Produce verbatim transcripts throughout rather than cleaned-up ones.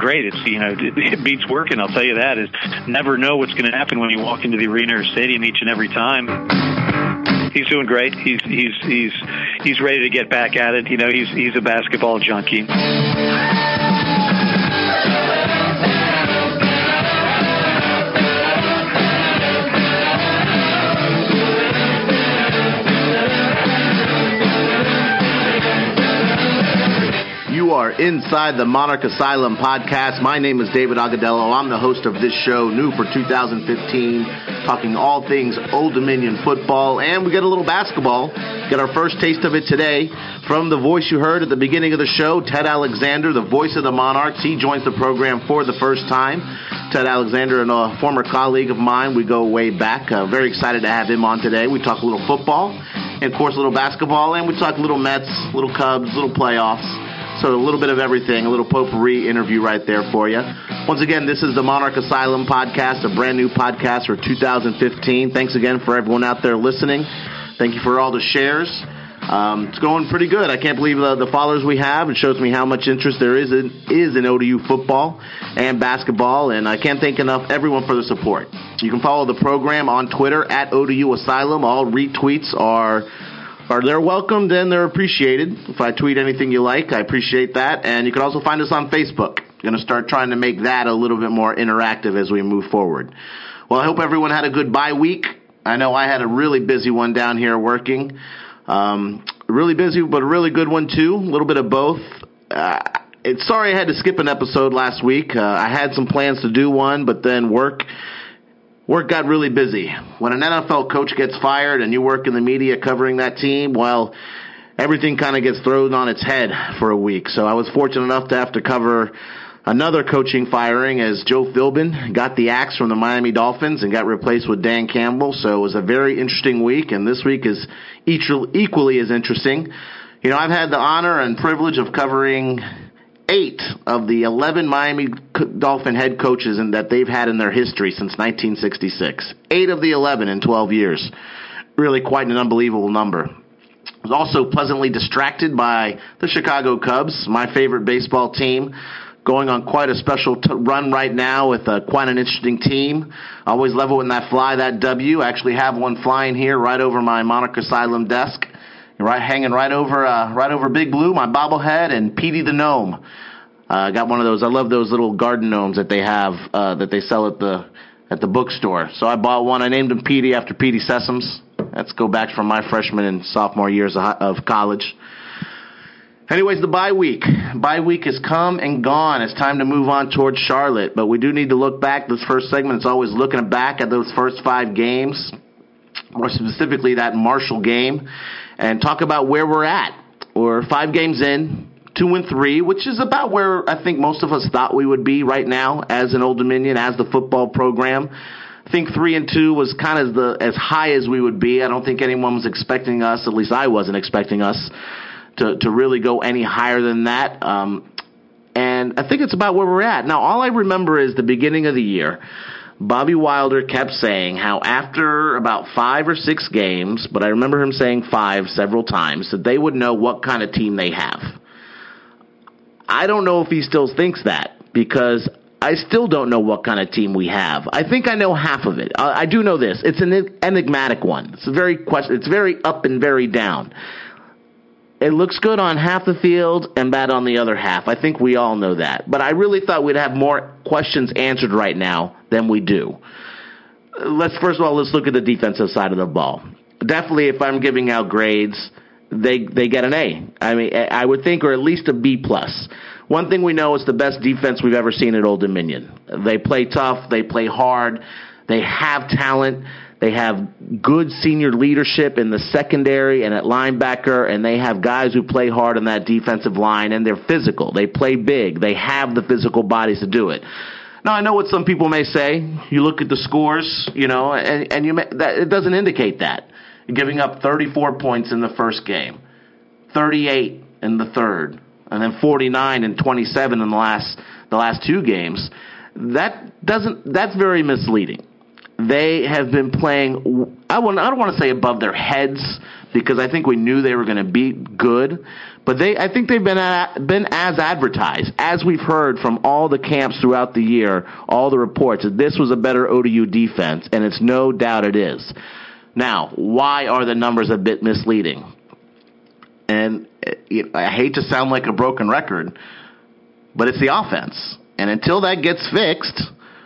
great. It's, you know, it, it beats working, I'll tell you that. Is never know what's going to happen when you walk into the arena or stadium each and every time. He's doing great. He's he's he's he's ready to get back at it. You know, he's he's a basketball junkie. You are inside the Monarch Asylum podcast. My name is David Agudelo. I'm the host of this show, new for two thousand fifteen, talking all things Old Dominion football, and we get a little basketball. Get our first taste of it today from the voice you heard at the beginning of the show, Ted Alexander, the voice of the Monarchs. He joins the program for the first time. Ted Alexander and a former colleague of mine. We go way back. Uh, very excited to have him on today. We talk a little football, and of course a little basketball, and we talk a little Mets, little Cubs, little playoffs. So a little bit of everything, a little potpourri interview right there for you. Once again, this is the Monarch Asylum podcast, a brand new podcast for two thousand fifteen. Thanks again for everyone out there listening. Thank you for all the shares. Um, it's going pretty good. I can't believe uh, the followers we have. It shows me how much interest there is in, is in O D U football and basketball, and I can't thank enough everyone for the support. You can follow the program on Twitter at O D U Asylum. All retweets are... Are they're welcomed and they're appreciated. If I tweet anything you like, I appreciate that. And you can also find us on Facebook. Going to start trying to make that a little bit more interactive as we move forward. Well, I hope everyone had a good bye week. I know I had a really busy one down here working. Um, really busy, but a really good one too. A little bit of both. Uh, it's sorry I had to skip an episode last week. Uh, I had some plans to do one, but then work... Work got really busy. When an N F L coach gets fired and you work in the media covering that team, well, everything kind of gets thrown on its head for a week. So I was fortunate enough to have to cover another coaching firing as Joe Philbin got the axe from the Miami Dolphins and got replaced with Dan Campbell. So it was a very interesting week, and this week is equally as interesting. You know, I've had the honor and privilege of covering eight of the eleven Miami Dolphin head coaches in, that they've had in their history since nineteen sixty-six. Eight of the eleven in twelve years. Really quite an unbelievable number. I was also pleasantly distracted by the Chicago Cubs, my favorite baseball team, going on quite a special t- run right now with uh, quite an interesting team. I always love it when that fly that W. I actually have one flying here right over my Monarch Asylum desk. Right, hanging right over, uh, right over Big Blue, my bobblehead, and Petey the gnome. I uh, got one of those. I love those little garden gnomes that they have uh, that they sell at the at the bookstore. So I bought one. I named him Petey after Petey Sessoms. Let's go back from my freshman and sophomore years of, of college. Anyways, the bye week. Bye week has come and gone. It's time to move on towards Charlotte, but we do need to look back. This first segment is always looking back at those first five games, more specifically that Marshall game, and talk about where we're at. We're five games in, two and three, which is about where I think most of us thought we would be right now as an Old Dominion, as the football program. I think three and two was kind of the as high as we would be. I don't think anyone was expecting us, at least I wasn't expecting us, to, to really go any higher than that. Um, and I think it's about where we're at. Now, all I remember is the beginning of the year. Bobby Wilder kept saying how after about five or six games, but I remember him saying five several times, that they would know what kind of team they have. I don't know if he still thinks that, because I still don't know what kind of team we have. I think I know half of it. I, I do know this. It's an enigmatic one. It's a very question. It's very up and very down. It looks good on half the field and bad on the other half. I think we all know that. But I really thought we'd have more questions answered right now than we do. Let's first of all, let's look at the defensive side of the ball. Definitely, if I'm giving out grades, they they get an A. I mean, I would think, or at least a B plus. One thing we know is the best defense we've ever seen at Old Dominion. They play tough. They play hard. They have talent. They have good senior leadership in the secondary and at linebacker, and they have guys who play hard on that defensive line, and they're physical. They play big. They have the physical bodies to do it. Now, I know what some people may say. You look at the scores, you know, and, and you may, that, it doesn't indicate that. You're giving up thirty-four points in the first game, thirty-eight in the third, and then forty-nine and twenty-seven in the last the last two games. That doesn't. That's very misleading. They have been playing, I, want, I don't want to say above their heads, because I think we knew they were going to be good. But they, I think they've been a, been as advertised, as we've heard from all the camps throughout the year, all the reports, that this was a better O D U defense, and it's no doubt it is. Now, why are the numbers a bit misleading? And you know, I hate to sound like a broken record, but it's the offense. And until that gets fixed,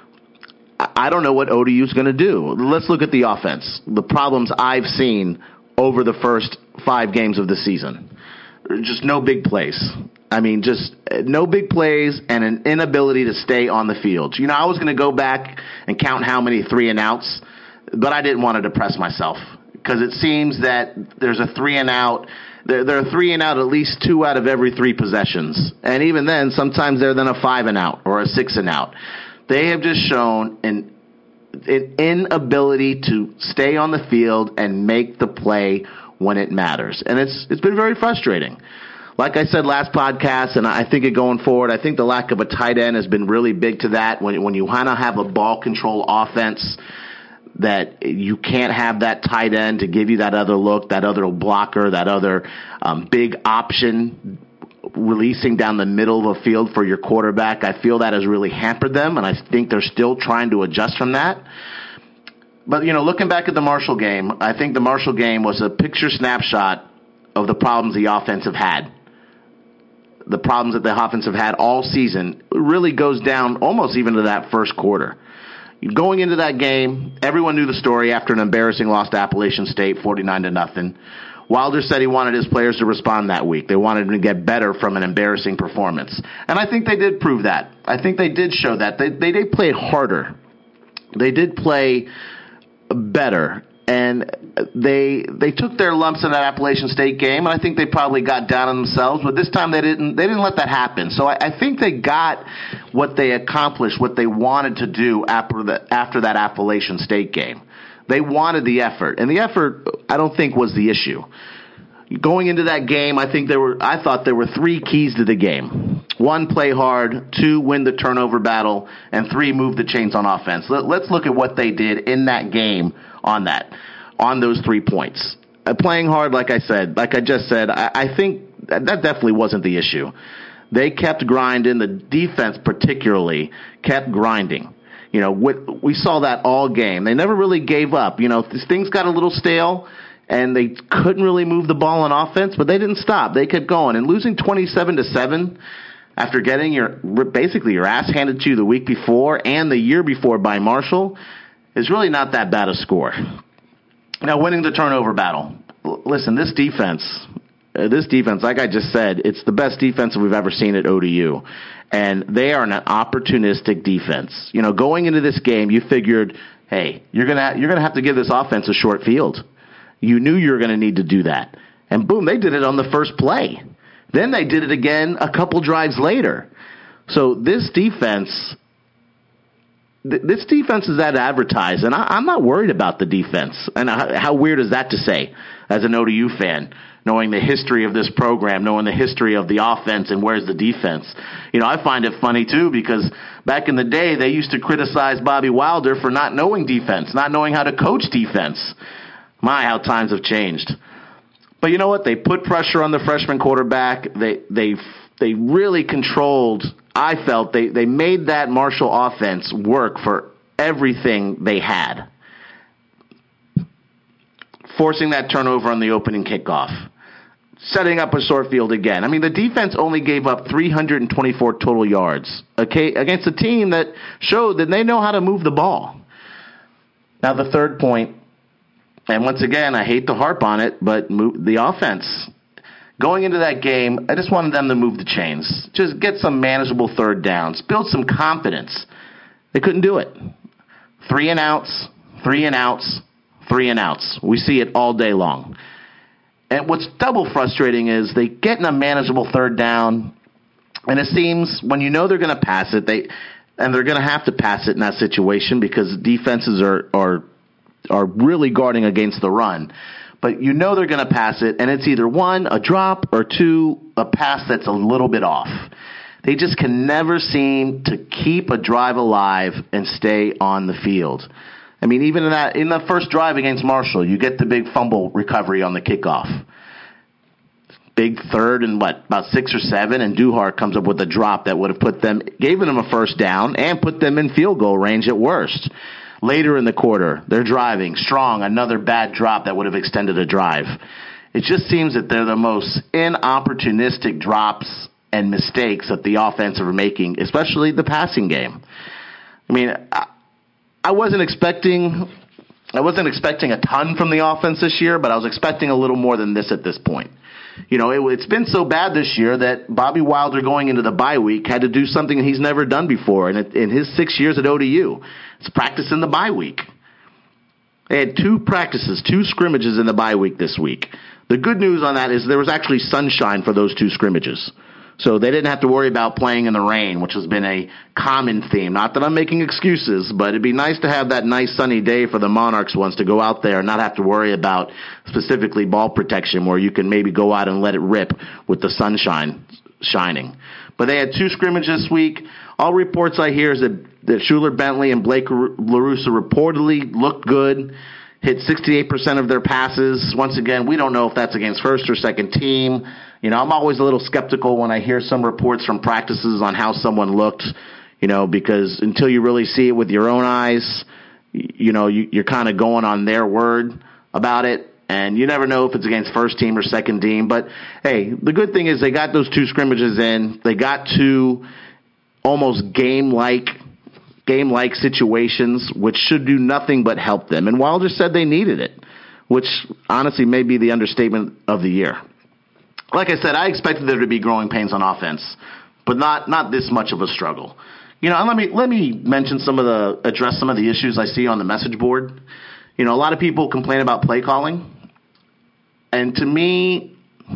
I don't know what O D U is going to do. Let's look at the offense. The problems I've seen over the first five games of the season. Just no big plays. I mean, just no big plays and an inability to stay on the field. You know, I was going to go back and count how many three and outs, but I didn't want to depress myself because it seems that there's a three and out. There, there are three and out at least two out of every three possessions. And even then, sometimes they're then a five and out or a six and out. They have just shown an, an inability to stay on the field and make the play when it matters. And it's it's been very frustrating. Like I said last podcast, and I think it going forward, I think the lack of a tight end has been really big to that. When, when you want to have a ball control offense, that you can't have that tight end to give you that other look, that other blocker, that other um, big option releasing down the middle of a field for your quarterback. I feel that has really hampered them, and I think they're still trying to adjust from that. But, you know, looking back at the Marshall game, I think the Marshall game was a picture snapshot of the problems the offense have had. The problems that the offense have had all season really goes down almost even to that first quarter. Going into that game, everyone knew the story after an embarrassing loss to Appalachian State, forty-nine to nothing. Wilder said he wanted his players to respond that week. They wanted them to get better from an embarrassing performance. And I think they did prove that. I think they did show that. They, they did play harder. They did play better. And they they took their lumps in that Appalachian State game, and I think they probably got down on themselves. But this time they didn't. They didn't let that happen. So I, I think they got what they accomplished, what they wanted to do after the, after that Appalachian State game. They wanted the effort, and the effort I don't think was the issue. Going into that game, I think there were. I thought there were three keys to the game: one, play hard; two, win the turnover battle; and three, move the chains on offense. Let, let's look at what they did in that game on that, on those three points. Uh, playing hard, like I said, like I just said, I, I think that, that definitely wasn't the issue. They kept grinding. The defense, particularly, kept grinding. You know, what, we saw that all game. They never really gave up. You know, things got a little stale, and they couldn't really move the ball on offense, but they didn't stop. They kept going. And losing twenty-seven to seven after getting your basically your ass handed to you the week before and the year before by Marshall is really not that bad a score. Now, winning the turnover battle. L- listen, this defense, uh, this defense, like I just said, it's the best defense we've ever seen at O D U. And they are an opportunistic defense. You know, going into this game, you figured, hey, you're gonna you're gonna have to give this offense a short field. You knew you were going to need to do that. And boom, they did it on the first play. Then they did it again a couple drives later. So this defense, th- this defense is that advertised, and I, I'm not worried about the defense. And how, how weird is that to say as an O D U fan, knowing the history of this program, knowing the history of the offense and where's the defense? You know, I find it funny, too, because back in the day, they used to criticize Bobby Wilder for not knowing defense, not knowing how to coach defense. My, how times have changed. But you know what? They put pressure on the freshman quarterback. They they they really controlled. I felt they, they made that Marshall offense work for everything they had. Forcing that turnover on the opening kickoff. Setting up a short field again. I mean, the defense only gave up three hundred twenty-four total yards okay, against a team that showed that they know how to move the ball. Now, the third point. And once again, I hate to harp on it, but move the offense. Going into that game, I just wanted them to move the chains. Just get some manageable third downs. Build some confidence. They couldn't do it. Three and outs, three and outs, three and outs. We see it all day long. And what's double frustrating is they get in a manageable third down, and it seems when you know they're going to pass it, they and they're going to have to pass it in that situation because defenses are are are really guarding against the run. But you know they're going to pass it, and it's either one, a drop, or two, a pass that's a little bit off. They just can never seem to keep a drive alive and stay on the field. I mean, even in that in the first drive against Marshall, you get the big fumble recovery on the kickoff. Big third and what, about six or seven, and Duhart comes up with a drop that would have put them, given them a first down, and put them in field goal range at worst. Later in the quarter, they're driving strong, another bad drop that would have extended a drive. It just seems that they're the most inopportunistic drops and mistakes that the offense are making, especially the passing game. I mean, I, I wasn't expecting, I wasn't expecting a ton from the offense this year, but I was expecting a little more than this at this point. You know, it, it's been so bad this year that Bobby Wilder going into the bye week had to do something he's never done before in, in his six years at O D U. It's practice in the bye week. They had two practices, two scrimmages in the bye week this week. The good news on that is there was actually sunshine for those two scrimmages. So they didn't have to worry about playing in the rain, which has been a common theme. Not that I'm making excuses, but it'd be nice to have that nice sunny day for the Monarchs once to go out there and not have to worry about specifically ball protection where you can maybe go out and let it rip with the sunshine shining. But they had two scrimmages this week. All reports I hear is that, that Schuler Bentley and Blake LaRussa reportedly looked good, hit sixty-eight percent of their passes. Once again, we don't know if that's against first or second team. You know, I'm always a little skeptical when I hear some reports from practices on how someone looked, you know, because until you really see it with your own eyes, you know, you, you're kind of going on their word about it. And you never know if it's against first team or second team. But, hey, the good thing is they got those two scrimmages in. They got two almost game-like game-like situations, which should do nothing but help them. And Wilder said they needed it, which honestly may be the understatement of the year. Like I said, I expected there to be growing pains on offense, but not not this much of a struggle. You know, and let me let me mention some of the address some of the issues I see on the message board. You know, a lot of people complain about play calling, and to me,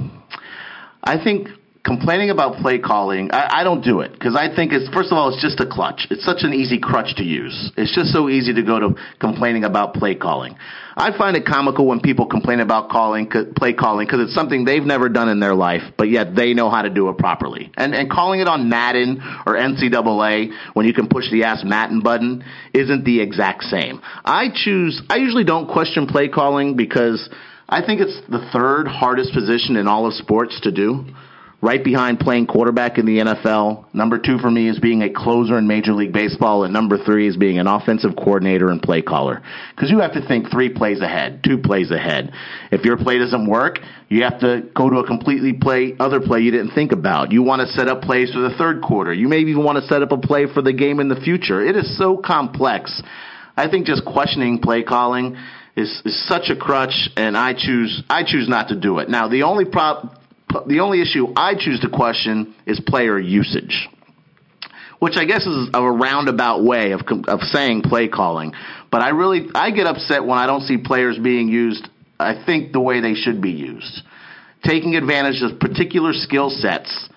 I think complaining about play calling, I, I don't do it because I think it's, first of all, it's just a clutch. It's such an easy crutch to use. It's just so easy to go to complaining about play calling. I find it comical when people complain about calling, play calling because it's something they've never done in their life, but yet they know how to do it properly. And, and calling it on Madden or N C double A when you can push the Ask Madden button isn't the exact same. I choose, I usually don't question play calling because I think it's the third hardest position in all of sports to do. Right behind playing quarterback in the N F L. Number two for me is being a closer in Major League Baseball, and number three is being an offensive coordinator and play caller. Because you have to think three plays ahead, two plays ahead. If your play doesn't work, you have to go to a completely play, other play you didn't think about. You want to set up plays for the third quarter. You maybe even want to set up a play for the game in the future. It is so complex. I think just questioning play calling is, is such a crutch, and I choose I choose not to do it. Now, the only problem... The only issue I choose to question is player usage, which I guess is a roundabout way of of saying play calling. But I really I get upset when I don't see players being used, I think, the way they should be used, taking advantage of particular skill sets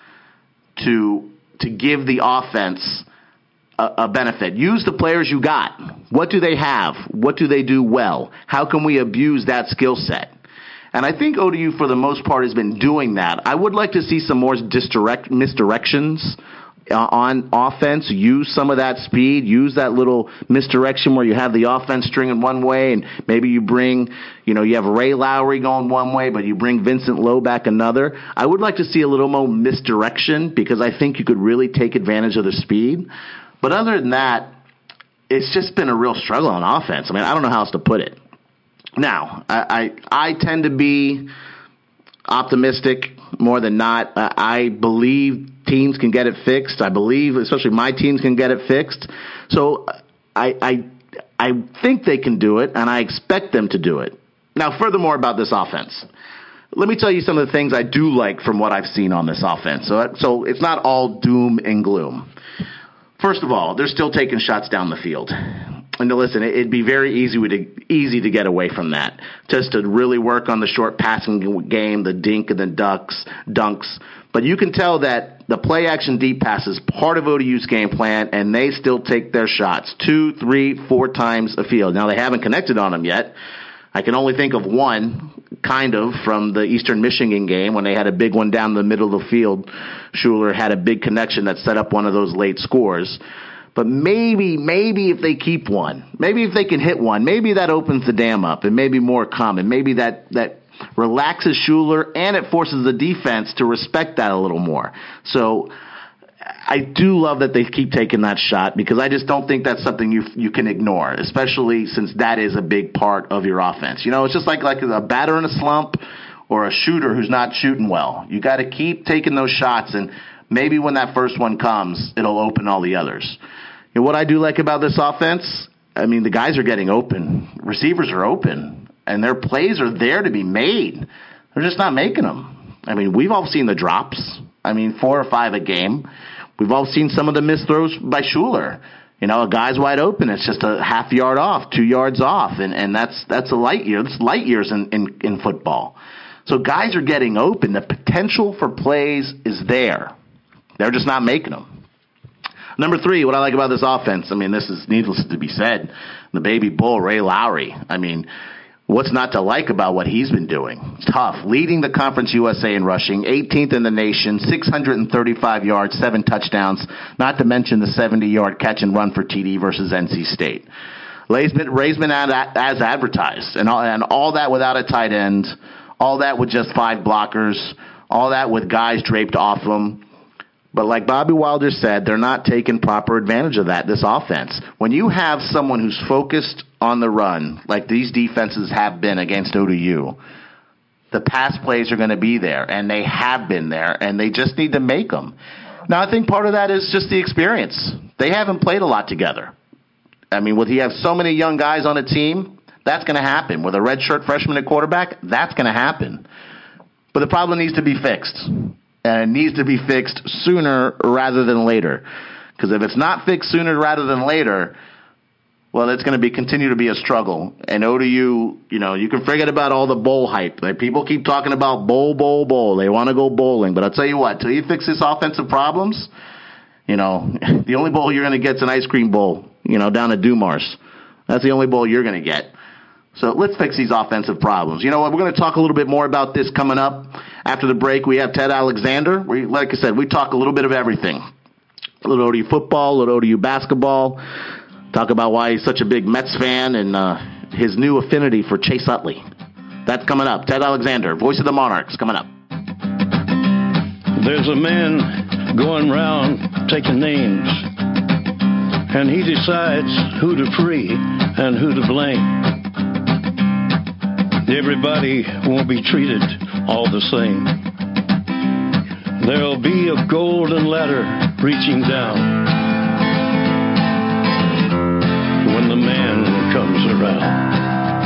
to to give the offense a, a benefit. Use the players you got. What do they have? What do they do well? How can we abuse that skill set? And I think O D U, for the most part, has been doing that. I would like to see some more disdirect, misdirections uh, on offense. Use some of that speed. Use that little misdirection where you have the offense stringing one way, and maybe you bring, you know, you have Ray Lowry going one way, but you bring Vincent Lowe back another. I would like to see a little more misdirection because I think you could really take advantage of the speed. But other than that, it's just been a real struggle on offense. I mean, I don't know how else to put it. Now, I, I I tend to be optimistic more than not. I believe teams can get it fixed. I believe, especially my teams, can get it fixed. So I I I think they can do it, and I expect them to do it. Now, furthermore about this offense, let me tell you some of the things I do like from what I've seen on this offense. So, so it's not all doom and gloom. First of all, they're still taking shots down the field. And to listen, it'd be very easy to easy to get away from that. Just to really work on the short passing game, the dink and the ducks, dunks. But you can tell that the play action deep pass is part of O D U's game plan, and they still take their shots two, three, four times a field. Now, they haven't connected on them yet. I can only think of one, kind of, from the Eastern Michigan game when they had a big one down the middle of the field. Schuler had a big connection that set up one of those late scores. But maybe, maybe if they keep one, maybe if they can hit one, maybe that opens the dam up and maybe more come. And maybe that, that relaxes Schuler and it forces the defense to respect that a little more. So I do love that they keep taking that shot because I just don't think that's something you you can ignore, especially since that is a big part of your offense. You know, it's just like, like a batter in a slump or a shooter who's not shooting well. You got to keep taking those shots, and maybe when that first one comes, it'll open all the others. You know, what I do like about this offense, I mean, the guys are getting open. Receivers are open, and their plays are there to be made. They're just not making them. I mean, we've all seen the drops. I mean, four or five a game. We've all seen some of the missed throws by Schuler. You know, a guy's wide open. It's just a half yard off, two yards off, and, and that's that's a light year. That's light years in, in, in football. So guys are getting open. The potential for plays is there. They're just not making them. Number three, what I like about this offense, I mean, this is needless to be said, the baby bull, Ray Lowry. I mean, what's not to like about what he's been doing? It's tough. Leading the Conference U S A in rushing, eighteenth in the nation, six hundred thirty-five yards, seven touchdowns, not to mention the seventy-yard catch and run for T D versus N C State. Ray's been, Ray's been as advertised, and all, and all that without a tight end, all that with just five blockers, all that with guys draped off him. But like Bobby Wilder said, they're not taking proper advantage of that, this offense. When you have someone who's focused on the run, like these defenses have been against O D U, the pass plays are going to be there, and they have been there, and they just need to make them. Now, I think part of that is just the experience. They haven't played a lot together. I mean, with you have so many young guys on a team, that's going to happen. With a redshirt freshman at quarterback, that's going to happen. But the problem needs to be fixed. And it needs to be fixed sooner rather than later. Because if it's not fixed sooner rather than later, well, it's going to be continue to be a struggle. And O D U, you know, you can forget about all the bowl hype. Like, people keep talking about bowl, bowl, bowl. They want to go bowling. But I'll tell you what, till you fix this offensive problems, you know, the only bowl you're going to get is an ice cream bowl, you know, down at Dumars. That's the only bowl you're going to get. So let's fix these offensive problems. You know what? We're going to talk a little bit more about this coming up. After the break, we have Ted Alexander. We, like I said, we talk a little bit of everything. A little O D U football, a little O D U basketball. Talk about why he's such a big Mets fan and uh, his new affinity for Chase Utley. That's coming up. Ted Alexander, voice of the Monarchs, coming up. There's a man going round taking names, and he decides who to free and who to blame. Everybody won't be treated all the same. There'll be a golden ladder reaching down when the man comes around.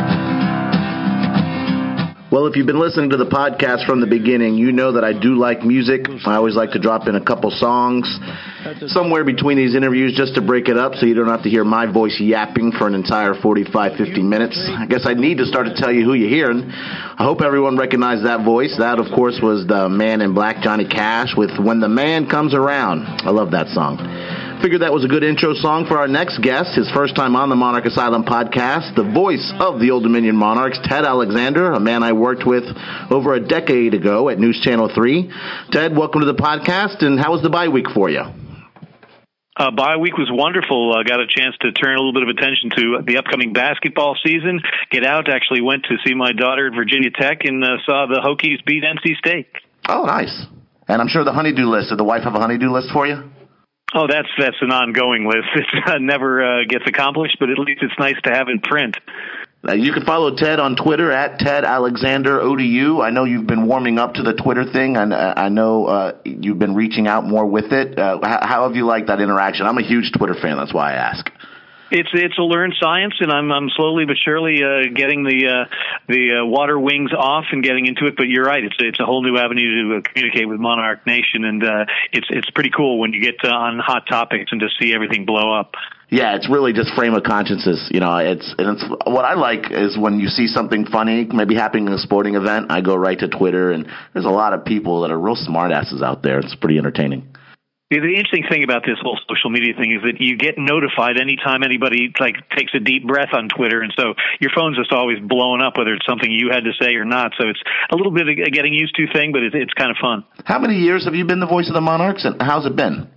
Well, if you've been listening to the podcast from the beginning, you know that I do like music. I always like to drop in a couple songs somewhere between these interviews just to break it up so you don't have to hear my voice yapping for an entire forty-five, fifty minutes. I guess I need to start to tell you who you hear. And I hope everyone recognized that voice. That, of course, was the Man in Black, Johnny Cash, with When the Man Comes Around. I love that song. Figured that was a good intro song for our next guest, his first time on the Monarch Asylum podcast, the voice of the Old Dominion Monarchs, Ted Alexander, a man I worked with over a decade ago at News Channel three. Ted, welcome to the podcast, and how was the bye week for you? Uh, bye week was wonderful. I uh, got a chance to turn a little bit of attention to the upcoming basketball season, get out, actually went to see my daughter at Virginia Tech, and uh, saw the Hokies beat N C State. Oh, nice. And I'm sure the honeydew list, did the wife have a honeydew list for you? Oh, that's that's an ongoing list. It uh, never uh, gets accomplished, but at least it's nice to have in print. Now, you can follow Ted on Twitter at Ted Alexander O D U. I know you've been warming up to the Twitter thing, and I know uh, you've been reaching out more with it. Uh, how, how have you liked that interaction? I'm a huge Twitter fan. That's why I ask. It's it's a learned science, and I'm I'm slowly but surely uh, getting the uh, the uh, water wings off and getting into it. But you're right; it's it's a whole new avenue to uh, communicate with Monarch Nation, and uh, it's it's pretty cool when you get uh, on hot topics and to see everything blow up. Yeah, it's really just frame of consciences. You know, it's and it's what I like is when you see something funny, maybe happening in a sporting event. I go right to Twitter, and there's a lot of people that are real smartasses out there. It's pretty entertaining. The interesting thing about this whole social media thing is that you get notified anytime anybody like takes a deep breath on Twitter, and so your phone's just always blowing up, whether it's something you had to say or not. So it's a little bit of a getting used to thing, but it's, it's kind of fun. How many years have you been the voice of the Monarchs, and how's it been?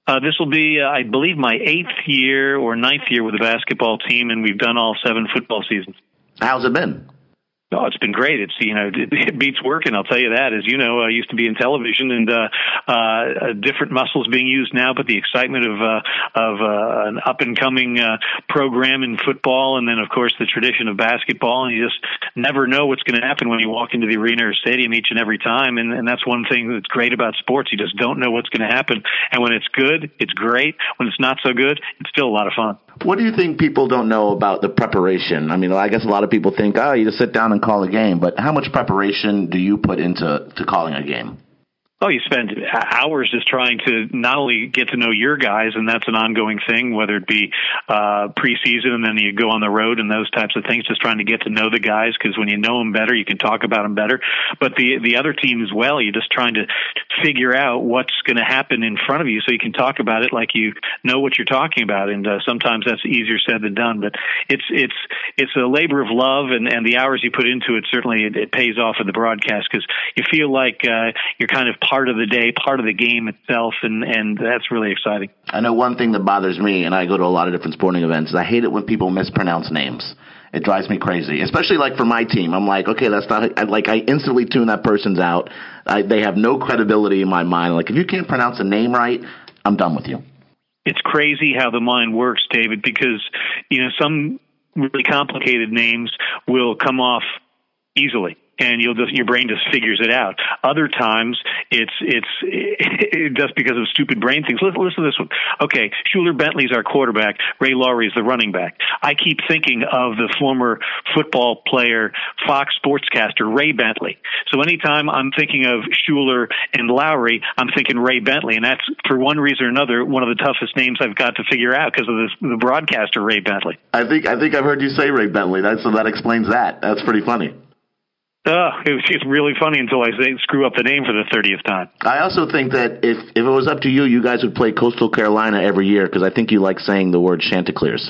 Uh, this will be, uh, I believe, my eighth year or ninth year with the basketball team, and we've done all seven football seasons. How's it been? Oh, it's been great. It's, you know, it, it beats working, I'll tell you that. As you know, I used to be in television, and uh, uh, different muscles being used now, but the excitement of uh, of uh, an up-and-coming uh, program in football, and then, of course, the tradition of basketball, and you just never know what's going to happen when you walk into the arena or stadium each and every time, and, and that's one thing that's great about sports. You just don't know what's going to happen, and when it's good, it's great. When it's not so good, it's still a lot of fun. What do you think people don't know about the preparation? I mean, I guess a lot of people think, oh, you just sit down and call a game, but how much preparation do you put into to calling a game? Oh, you spend hours just trying to not only get to know your guys, and that's an ongoing thing, whether it be uh, preseason and then you go on the road and those types of things, just trying to get to know the guys, because when you know them better, you can talk about them better. But the the other team as well, you're just trying to figure out what's going to happen in front of you so you can talk about it like you know what you're talking about. And uh, sometimes that's easier said than done. But it's it's it's a labor of love, and, and the hours you put into it, certainly it, it pays off in the broadcast, because you feel like uh, you're kind of part of the day, part of the game itself, and, and that's really exciting. I know one thing that bothers me, and I go to a lot of different sporting events, is I hate it when people mispronounce names. It drives me crazy, especially like for my team. I'm like, okay, that's not, I, like I instantly tune that person's out. I, they have no credibility in my mind. Like, if you can't pronounce a name right, I'm done with you. It's crazy how the mind works, David, because, you know, some really complicated names will come off easily, and you'll just, your brain just figures it out. Other times, it's it's it, just because of stupid brain things. Listen, listen to this one. Okay, Schuler Bentley's our quarterback. Ray Lowry's the running back. I keep thinking of the former football player, Fox sportscaster Ray Bentley. So anytime I'm thinking of Schuler and Lowry, I'm thinking Ray Bentley, and that's, for one reason or another, one of the toughest names I've got to figure out because of this, the broadcaster Ray Bentley. I think I think I've heard you say Ray Bentley. That, so that explains that. That's pretty funny. Uh, it was just really funny until I say, screw up the name for the thirtieth time. I also think that if, if it was up to you, you guys would play Coastal Carolina every year, because I think you like saying the word Chanticleers.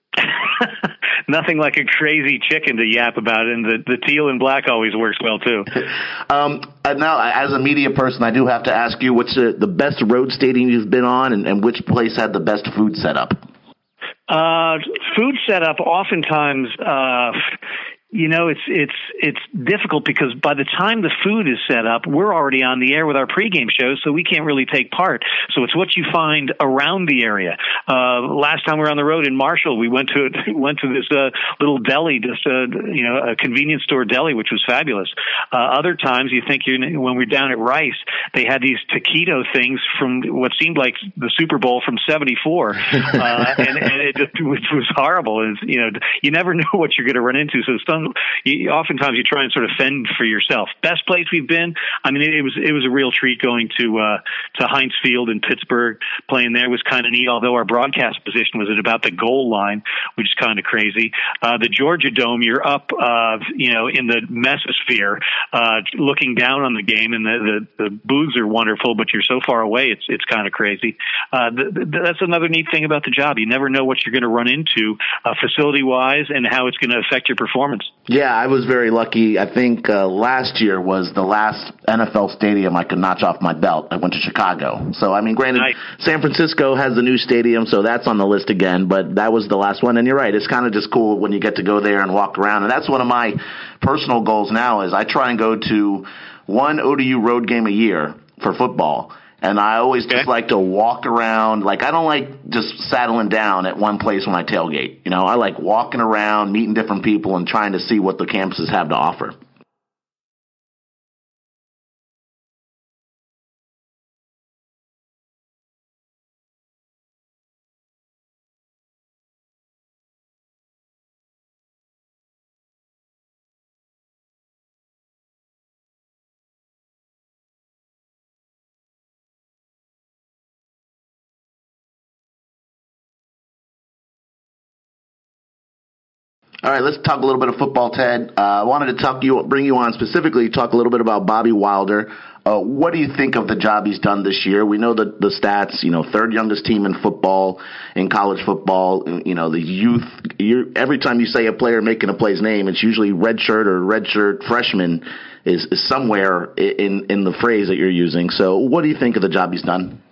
Nothing like a crazy chicken to yap about, and the, the teal and black always works well, too. um, now, as a media person, I do have to ask you, what's the, the best road stadium you've been on, and, and which place had the best food setup? Uh, food setup, oftentimes... Uh, You know, it's it's it's difficult because by the time the food is set up, we're already on the air with our pregame shows, so we can't really take part. So it's what you find around the area. Uh, last time we were on the road in Marshall, we went to went to this uh, little deli, just a you know a convenience store deli, which was fabulous. Uh, other times, you think you're when we're down at Rice, they had these taquito things from what seemed like the Super Bowl from seventy-four, uh, and, and it just it was horrible. It's, you know, you never know what you're going to run into. So some You, oftentimes you try and sort of fend for yourself. Best place we've been, I mean, it, it was it was a real treat going to uh, to Heinz Field in Pittsburgh. Playing there was kind of neat, although our broadcast position was at about the goal line, which is kind of crazy. Uh, the Georgia Dome, you're up, uh, you know, in the mesosphere, uh, looking down on the game, and the, the, the booths are wonderful, but you're so far away, it's it's kind of crazy. Uh, the, the, that's another neat thing about the job. You never know what you're going to run into uh, facility-wise and how it's going to affect your performance. Yeah, I was very lucky. I think uh, last year was the last N F L stadium I could notch off my belt. I went to Chicago. So, I mean, granted, nice. San Francisco has the new stadium, so that's on the list again, but that was the last one. And you're right, it's kind of just cool when you get to go there and walk around. And that's one of my personal goals now is I try and go to one O D U road game a year for football. And I always okay. just like to walk around. Like, I don't like just saddling down at one place when I tailgate. You know, I like walking around, meeting different people, and trying to see what the campuses have to offer. All right, let's talk a little bit of football, Ted. Uh, I wanted to talk you, bring you on specifically, talk a little bit about Bobby Wilder. Uh, what do you think of the job he's done this year? We know the, the stats, you know, third youngest team in football, in college football, you know, the youth. You're, every time you say a player making a play's name, it's usually redshirt or redshirt freshman is, is somewhere in, in the phrase that you're using. So what do you think of the job he's done?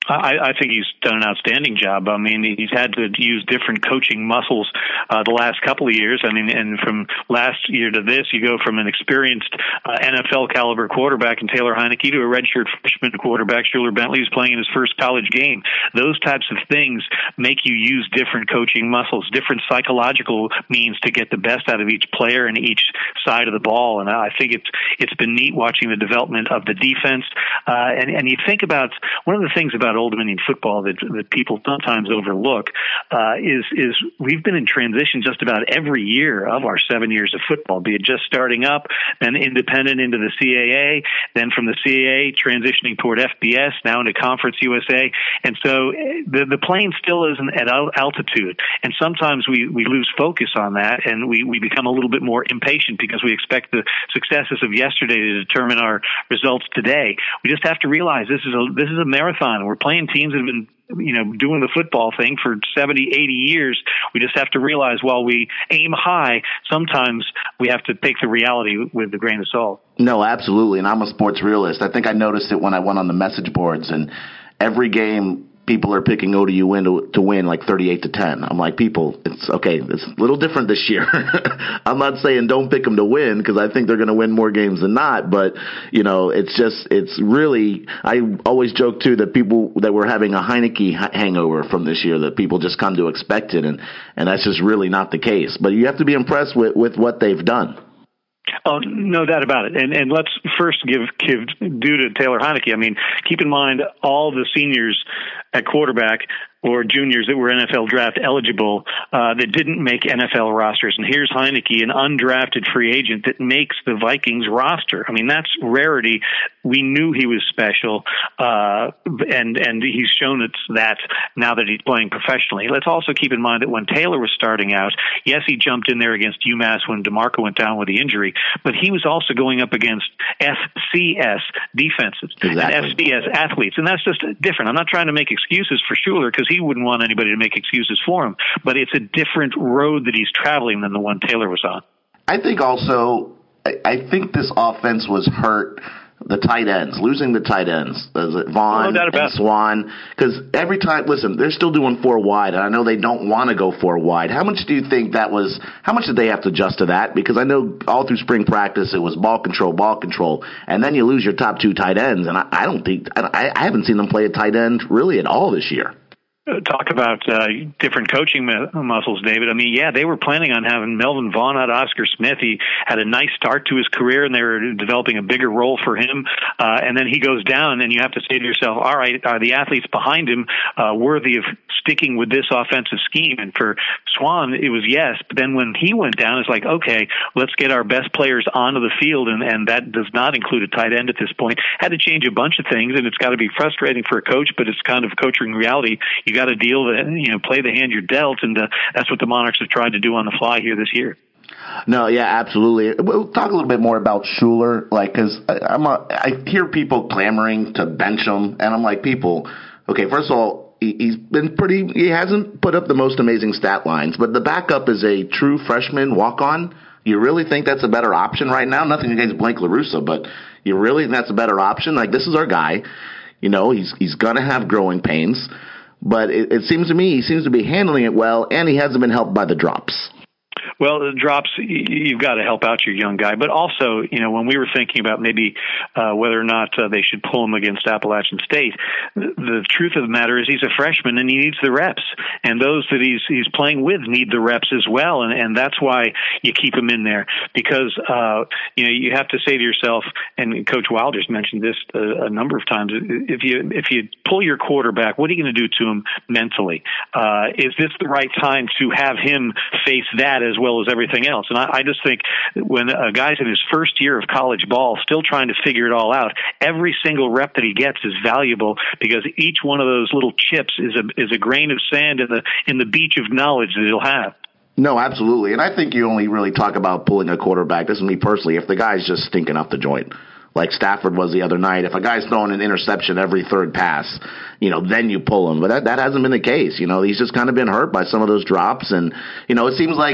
I, I think he's done an outstanding job. I mean, he's had to use different coaching muscles uh, the last couple of years. I mean, and from last year to this, you go from an experienced uh, N F L caliber quarterback in Taylor Heineke to a redshirt freshman quarterback, Schuler Bentley, who's playing in his first college game. Those types of things make you use different coaching muscles, different psychological means to get the best out of each player and each side of the ball. And I think it's it's been neat watching the development of the defense. Uh, and, and you think about one of the things about Old Dominion football that, that people sometimes overlook uh, is is we've been in transition just about every year of our seven years of football, be it just starting up, then independent into the C A A, then from the C A A transitioning toward F B S, now into Conference U S A. And so the the plane still isn't at altitude. And sometimes we, we lose focus on that, and we, we become a little bit more impatient because we expect the successes of yesterday to determine our results today. We just have to realize this is a this is a marathon. We're playing teams that have been, you know, doing the football thing for seventy, eighty years. We just have to realize while we aim high, sometimes we have to take the reality with a grain of salt. No, absolutely. And I'm a sports realist. I think I noticed it when I went on the message boards, and every game people are picking O D U win to, to win like thirty-eight to ten. I'm like, people, it's okay. It's a little different this year. I'm not saying don't pick them to win, because I think they're going to win more games than not. But, you know, it's just, it's really, I always joke too that people that we're having a Heineke hangover from this year, that people just come to expect it. And, and that's just really not the case. But you have to be impressed with, with what they've done. Oh, no doubt about it. And and let's first give, give due to Taylor Heineke. I mean, keep in mind all the seniors at quarterback or juniors that were N F L draft eligible uh, that didn't make N F L rosters. And here's Heineke, an undrafted free agent that makes the Vikings roster. I mean, that's rarity. We knew he was special, uh, and and he's shown it's that now that he's playing professionally. Let's also keep in mind that when Taylor was starting out, yes, he jumped in there against UMass when DeMarco went down with the injury, but he was also going up against F C S defenses exactly. and F C S athletes, and that's just different. I'm not trying to make excuses for Schuler, because he wouldn't want anybody to make excuses for him, but it's a different road that he's traveling than the one Taylor was on. I think also, I, I think this offense was hurt. The tight ends, losing the tight ends, is it Vaughn no and Swan? Because every time, listen, they're still doing four wide, and I know they don't want to go four wide. How much do you think that was? How much did they have to adjust to that? Because I know all through spring practice it was ball control, ball control, and then you lose your top two tight ends, and I, I don't think I, I haven't seen them play a tight end really at all this year. Talk about uh, different coaching muscles, David. I mean, yeah, they were planning on having Melvin Vaughn out of Oscar Smith. He had a nice start to his career, and they were developing a bigger role for him. Uh, and then he goes down, and you have to say to yourself, all right, are the athletes behind him uh, worthy of sticking with this offensive scheme? And for Swan, it was yes. But then when he went down, it's like, okay, let's get our best players onto the field, and, and that does not include a tight end at this point. Had to change a bunch of things, and it's got to be frustrating for a coach, but it's kind of coaching reality. You got to deal with, you know, play the hand you're dealt, and uh, that's what the Monarchs have tried to do on the fly here this year. No, yeah, absolutely. We'll talk a little bit more about Schuler, like, because I'm a, I hear people clamoring to bench him, and I'm like, people, okay, first of all, he, he's been pretty, he hasn't put up the most amazing stat lines, but the backup is a true freshman walk-on. You really think that's a better option right now? Nothing against Blake LaRussa, but you really think that's a better option? Like, this is our guy. You know, he's he's going to have growing pains. But it, it seems to me he seems to be handling it well, and he hasn't been helped by the drops. Well, the drops, you've got to help out your young guy. But also, you know, when we were thinking about maybe uh, whether or not uh, they should pull him against Appalachian State, the, the truth of the matter is he's a freshman and he needs the reps. And those that he's he's playing with need the reps as well. And, and that's why you keep him in there. Because, uh, you know, you have to say to yourself, and Coach Wilder's mentioned this a, a number of times, if you if you pull your quarterback, what are you going to do to him mentally? Uh, is this the right time to have him face that as well as everything else? And I, I just think when a guy's in his first year of college ball, still trying to figure it all out, every single rep that he gets is valuable, because each one of those little chips is a is a grain of sand in the in the beach of knowledge that he'll have. No, absolutely. And I think you only really talk about pulling a quarterback, this is me personally, if the guy's just stinking up the joint, like Stafford was the other night. If a guy's throwing an interception every third pass, you know, then you pull him. But that, that hasn't been the case. You know, he's just kind of been hurt by some of those drops. And, you know, it seems like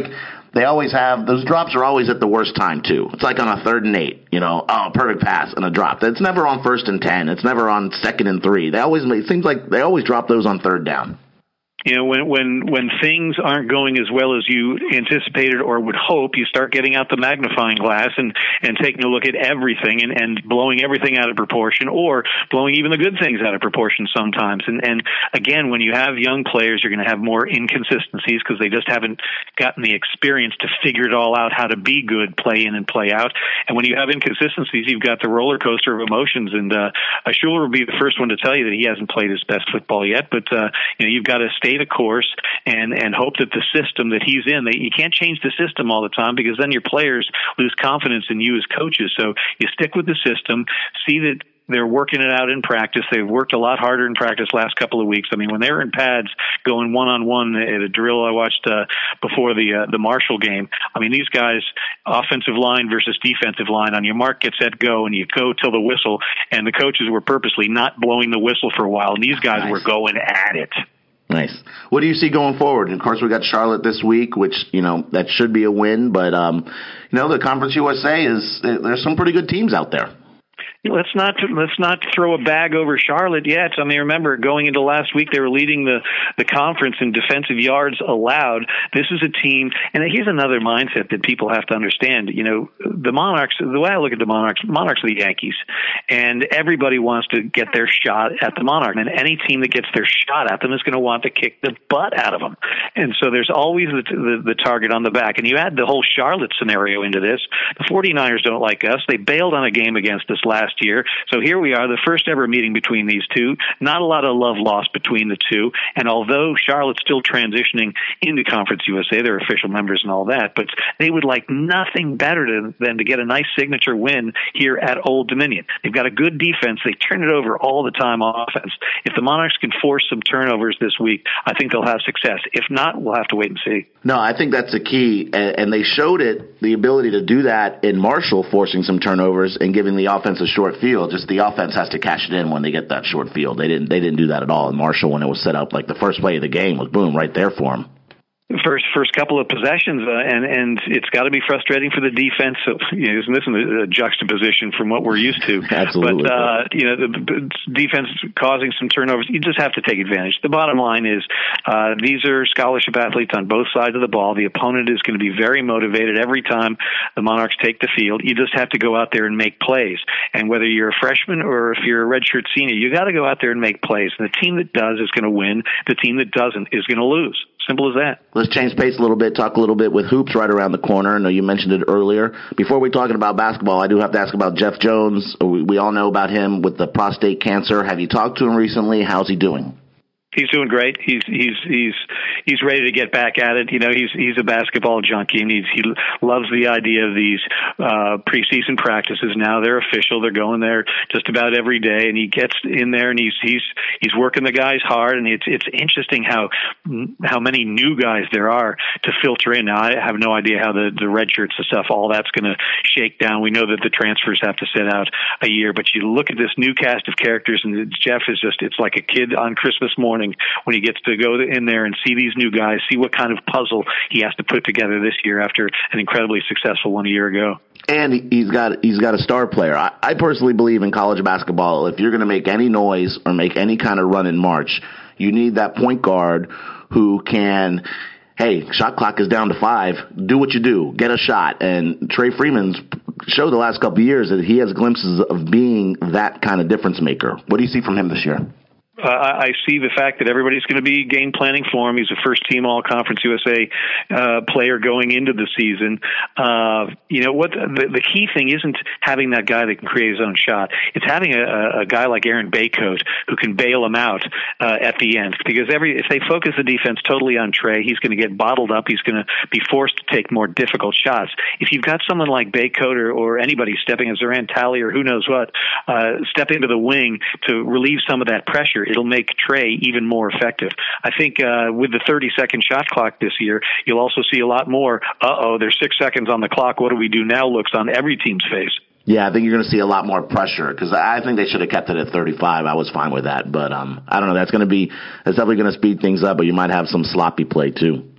they always have, those drops are always at the worst time, too. It's like on a third and eight, you know, oh, perfect pass and a drop. It's never on first and ten. It's never on second and three. They always, it seems like they always drop those on third down. You know, when when when things aren't going as well as you anticipated or would hope, you start getting out the magnifying glass and, and taking a look at everything and, and blowing everything out of proportion, or blowing even the good things out of proportion sometimes. And, and again, when you have young players, you're going to have more inconsistencies because they just haven't gotten the experience to figure it all out, how to be good, play in and play out. And when you have inconsistencies, you've got the roller coaster of emotions. And uh, Schuler will be the first one to tell you that he hasn't played his best football yet, but uh, you know, you've got to stay the course and and hope that the system that he's in, that you can't change the system all the time because then your players lose confidence in you as coaches. So you stick with the system, see that they're working it out in practice. They've worked a lot harder in practice last couple of weeks. I mean, when they were in pads going one-on-one at a drill I watched uh, before the uh, the Marshall game, I mean, these guys, offensive line versus defensive line, on your mark, get set, go, and you go till the whistle, and the coaches were purposely not blowing the whistle for a while, and these guys nice. were going at it. Nice. What do you see going forward? And of course, we got Charlotte this week, which, you know, that should be a win. But, um, you know, the Conference U S A is, there's some pretty good teams out there. Let's not let's not throw a bag over Charlotte yet. I mean, remember, going into last week, they were leading the, the conference in defensive yards allowed. This is a team, and here's another mindset that people have to understand. You know, the Monarchs, the way I look at the Monarchs, Monarchs are the Yankees, and everybody wants to get their shot at the Monarch. And any team that gets their shot at them is going to want to kick the butt out of them. And so there's always the, the, the target on the back. And you add the whole Charlotte scenario into this. The 49ers don't like us. They bailed on a game against us last year. So here we are, the first ever meeting between these two. Not a lot of love lost between the two. And although Charlotte's still transitioning into Conference U S A, they're official members and all that, but they would like nothing better to, than to get a nice signature win here at Old Dominion. They've got a good defense. They turn it over all the time on offense. If the Monarchs can force some turnovers this week, I think they'll have success. If not, we'll have to wait and see. No, I think that's the key. And they showed it, the ability to do that in Marshall, forcing some turnovers and giving the offense a short field. Just the offense has to cash it in when they get that short field. They didn't they didn't do that at all in Marshall when it was set up. Like the first play of the game was boom right there for them. First, first couple of possessions, uh, and and it's got to be frustrating for the defense. So, you know, isn't this a juxtaposition from what we're used to? Absolutely. But uh, you know, the defense causing some turnovers. You just have to take advantage. The bottom line is, uh, these are scholarship athletes on both sides of the ball. The opponent is going to be very motivated every time the Monarchs take the field. You just have to go out there and make plays. And whether you're a freshman or if you're a redshirt senior, you got to go out there and make plays. And the team that does is going to win. The team that doesn't is going to lose. Simple as that. Let's change pace a little bit, talk a little bit with hoops right around the corner. I know you mentioned it earlier. Before we're talking about basketball, I do have to ask about Jeff Jones. We, we all know about him with the prostate cancer. Have you talked to him recently? How's he doing? He's doing great. He's he's he's he's ready to get back at it. You know, he's he's a basketball junkie, and he's, he loves the idea of these uh, preseason practices. Now they're official. They're going there just about every day, and he gets in there and he's he's he's working the guys hard. And it's it's interesting how how many new guys there are to filter in. Now I have no idea how the the red shirts and stuff, all that's going to shake down. We know that the transfers have to sit out a year, but you look at this new cast of characters, and Jeff is just it's like a kid on Christmas morning when he gets to go in there and see these new guys, see what kind of puzzle he has to put together this year after an incredibly successful one a year ago. And he's got he's got a star player. I, I personally believe in college basketball, if you're going to make any noise or make any kind of run in March, you need that point guard who can, hey, shot clock is down to five, do what you do, get a shot. And Trey Freeman's showed the last couple of years that he has glimpses of being that kind of difference maker. What do you see from him this year? Uh, I see the fact that everybody's going to be game planning for him. He's a first-team All-Conference U S A uh, player going into the season. Uh, you know what? The, the key thing isn't having that guy that can create his own shot. It's having a, a guy like Aaron Baycoat who can bail him out uh, at the end. Because every if they focus the defense totally on Trey, he's going to get bottled up. He's going to be forced to take more difficult shots. If you've got someone like Baycoat or, or anybody stepping, as Zoran Talley or who knows what, uh, step into the wing to relieve some of that pressure, it'll make Trey even more effective. I think uh, with the thirty-second shot clock this year, you'll also see a lot more, uh-oh, there's six seconds on the clock, what do we do now, looks on every team's face. Yeah, I think you're going to see a lot more pressure because I think they should have kept it at thirty-five. I was fine with that, but um, I don't know. That's going to be that's definitely going to speed things up, but you might have some sloppy play too.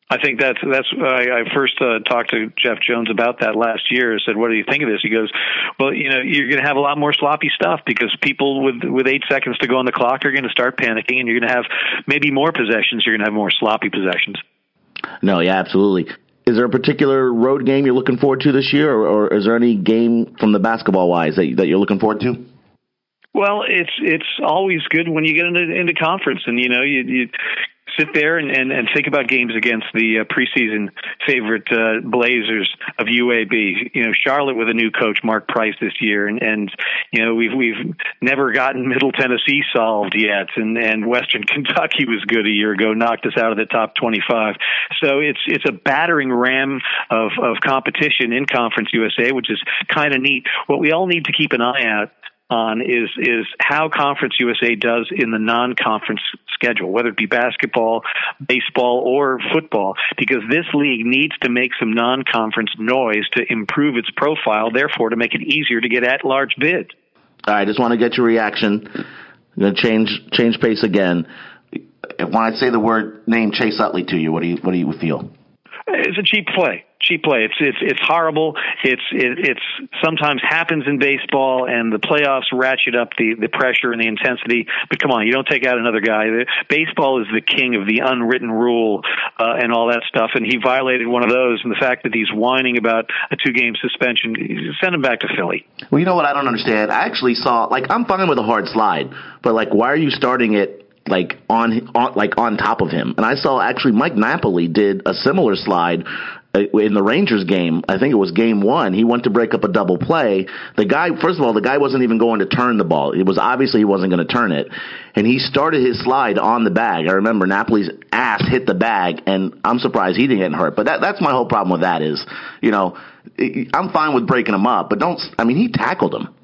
I think that's that's. I, I first uh, talked to Jeff Jones about that last year. I said, "What do you think of this?" He goes, "Well, you know, you're going to have a lot more sloppy stuff because people with with eight seconds to go on the clock are going to start panicking, and you're going to have maybe more possessions. You're going to have more sloppy possessions." No, yeah, absolutely. Is there a particular road game you're looking forward to this year, or, or is there any game from the basketball wise that that you're looking forward to? Well, it's it's always good when you get into into conference, and you know you. you sit there and, and, and think about games against the uh, preseason favorite uh, Blazers of U A B. You know, Charlotte with a new coach, Mark Price, this year, and, and you know we've we've never gotten Middle Tennessee solved yet, and, and Western Kentucky was good a year ago, knocked us out of the top twenty-five. So it's it's a battering ram of of competition in Conference U S A, which is kind of neat. What we all need to keep an eye out on is is how Conference U S A does in the non-conference schedule, whether it be basketball, baseball, or football, because this league needs to make some non-conference noise to improve its profile, therefore to make it easier to get at-large bids. All right, I just want to get your reaction. I'm going to change change pace again. When I say the word name Chase Utley to you, what do you what do you feel? It's a cheap play. Cheap play. It's it's it's horrible. It's it, it's sometimes happens in baseball, and the playoffs ratchet up the, the pressure and the intensity. But come on, you don't take out another guy. Baseball is the king of the unwritten rule uh, and all that stuff, and he violated one of those. And the fact that he's whining about a two-game suspension, send him back to Philly. Well, you know what I don't understand? I actually saw, like, I'm fine with a hard slide, but like, why are you starting it? Like on, on, like on top of him. And I saw actually Mike Napoli did a similar slide in the Rangers game. I think it was game one. He went to break up a double play. The guy, first of all, the guy wasn't even going to turn the ball. It was obviously he wasn't going to turn it. And he started his slide on the bag. I remember Napoli's ass hit the bag, and I'm surprised he didn't get hurt. But that, that's my whole problem with that is, you know, I'm fine with breaking him up, but don't, I mean, he tackled him.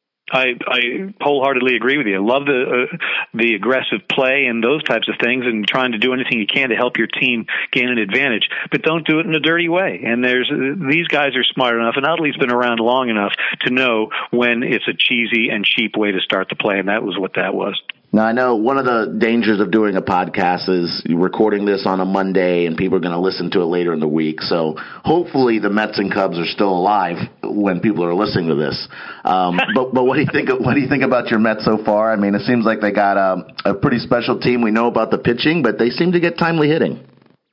I, I wholeheartedly agree with you. I love the uh, the aggressive play and those types of things, and trying to do anything you can to help your team gain an advantage. But don't do it in a dirty way. And there's uh, these guys are smart enough, and Utley's been around long enough to know when it's a cheesy and cheap way to start the play, and that was what that was. Now, I know one of the dangers of doing a podcast is recording this on a Monday, and people are going to listen to it later in the week. So hopefully the Mets and Cubs are still alive when people are listening to this. Um, but but what do you think? What do you think about your Mets so far? I mean, it seems like they got a, a pretty special team. We know about the pitching, but they seem to get timely hitting.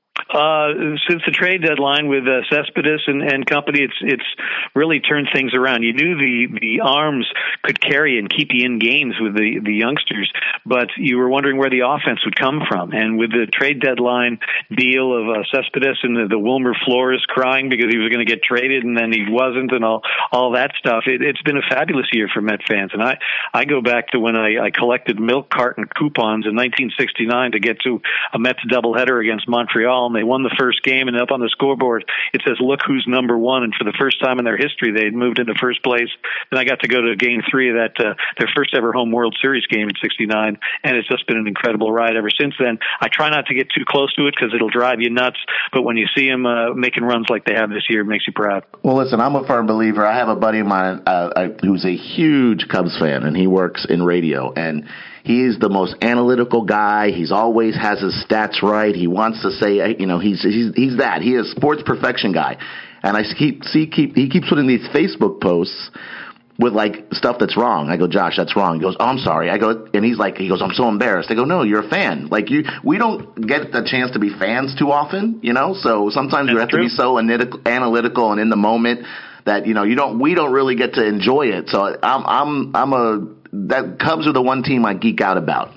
Uh, since the trade deadline with uh, Cespedes and, and company, it's it's really turned things around. You knew the, the arms could carry and keep you in games with the, the youngsters, but you were wondering where the offense would come from. And with the trade deadline deal of uh, Cespedes and the, the Wilmer Flores crying because he was going to get traded and then he wasn't, and all all that stuff, it, it's been a fabulous year for Met fans. And I, I go back to when I, I collected milk carton coupons in nineteen sixty-nine to get to a Mets doubleheader against Montreal. And they won the first game, and up on the scoreboard it says, "Look who's number one." And for the first time in their history, they had moved into first place. Then I got to go to game three of that uh, their first ever home World Series game in sixty-nine, and it's just been an incredible ride ever since then. I try not to get too close to it because it'll drive you nuts, but when you see them uh, making runs like they have this year, it makes you proud. Well, listen, I'm a firm believer. I have a buddy of mine uh, I, who's a huge Cubs fan, and he works in radio, and he is the most analytical guy. He's always has his stats right. He wants to say, you know, he's he's he's that. He is sports perfection guy. And I keep see keep he keeps putting these Facebook posts with like stuff that's wrong. I go, "Josh, that's wrong." He goes, "Oh, I'm sorry." I go, and he's like, he goes, "I'm so embarrassed." I go, "No, you're a fan. Like you, we don't get the chance to be fans too often, you know. So sometimes that's you have true. to be so analytical and in the moment that you know you don't. We don't really get to enjoy it. So I'm I'm I'm a that Cubs are the one team I geek out about.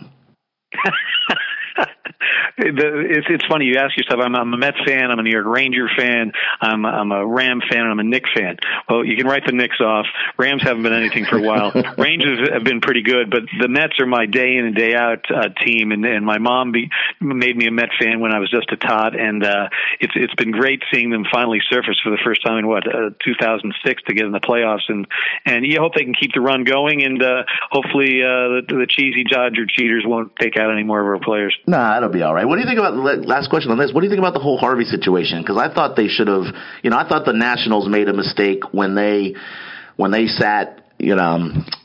It's it's funny you ask yourself. I'm, I'm a Mets fan. I'm a New York Ranger fan. I'm I'm a Ram fan. And I'm a Knicks fan. Well, you can write the Knicks off. Rams haven't been anything for a while. Rangers have been pretty good, but the Mets are my day in and day out uh, team. And, and my mom be, made me a Met fan when I was just a tot, and uh, it's it's been great seeing them finally surface for the first time in what uh, two thousand six to get in the playoffs. And and you hope they can keep the run going, and uh, hopefully uh, the, the cheesy Dodger cheaters won't take out any more of our players. Nah, it'll be all right. What do you think about, last question on this, what do you think about the whole Harvey situation? Because I thought they should have, you know, I thought the Nationals made a mistake when they, when they sat, you know,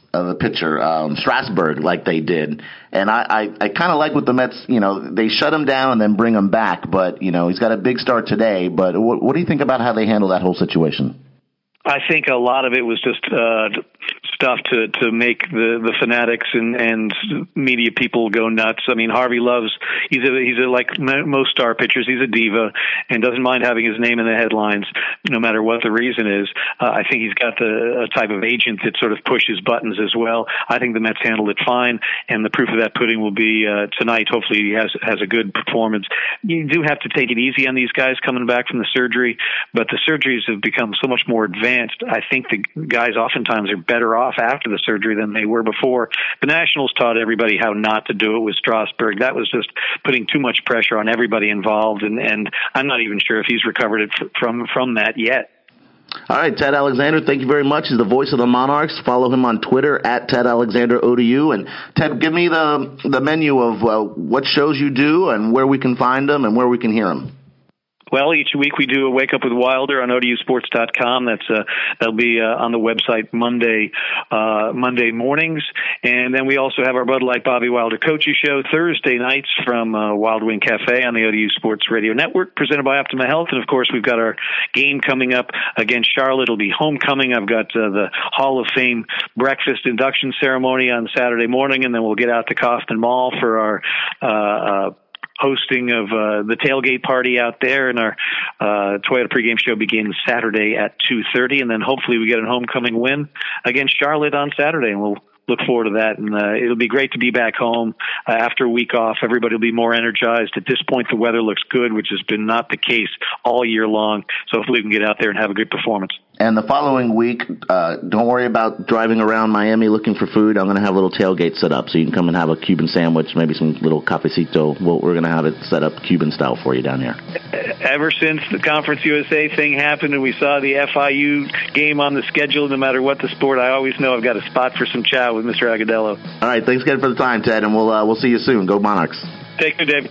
uh, the pitcher, um, Strasburg, like they did. And I, I, I kind of like what the Mets, you know, they shut him down and then bring him back. But, you know, he's got a big start today. But what, what do you think about how they handle that whole situation? I think a lot of it was just uh, stuff to, to make the, the fanatics and, and media people go nuts. I mean, Harvey loves, he's a, he's a, like most star pitchers, he's a diva and doesn't mind having his name in the headlines, no matter what the reason is. Uh, I think he's got the a type of agent that sort of pushes buttons as well. I think the Mets handled it fine, and the proof of that pudding will be uh, tonight. Hopefully he has, has a good performance. You do have to take it easy on these guys coming back from the surgery, but the surgeries have become so much more advanced. I think the guys oftentimes are better off after the surgery than they were before. The Nationals taught everybody how not to do it with Strasburg. That was just putting too much pressure on everybody involved, and, and I'm not even sure if he's recovered it from from that yet. All right, Ted Alexander, thank you very much. He's the voice of the Monarchs. Follow him on Twitter at Ted Alexander O D U. And Ted, give me the the menu of uh, what shows you do and where we can find them and where we can hear them. Well, each week we do a Wake Up with Wilder on O D U sports dot com. That's uh, that'll be uh, on the website Monday uh, Monday mornings, and then we also have our Bud Light Bobby Wilder Coaching Show Thursday nights from uh, Wild Wing Cafe on the O D U Sports Radio Network, presented by Optima Health. And of course, we've got our game coming up against Charlotte. It'll be homecoming. I've got uh, the Hall of Fame breakfast induction ceremony on Saturday morning, and then we'll get out to Kaufman Mall for our uh, uh, hosting of uh, the tailgate party out there, and our uh, Toyota pregame show begins Saturday at two thirty, and then hopefully we get a homecoming win against Charlotte on Saturday, and we'll look forward to that. And uh, it'll be great to be back home uh, after a week off. Everybody will be more energized. At this point, the weather looks good, which has been not the case all year long, so hopefully we can get out there and have a good performance. And the following week, uh, don't worry about driving around Miami looking for food. I'm going to have a little tailgate set up so you can come and have a Cuban sandwich, maybe some little cafecito. Well, we're going to have it set up Cuban style for you down here. Ever since the Conference U S A thing happened and we saw the F I U game on the schedule, no matter what the sport, I always know I've got a spot for some chow with Mister Agadello. All right, thanks again for the time, Ted, and we'll uh, we'll see you soon. Go Monarchs. Take care, David.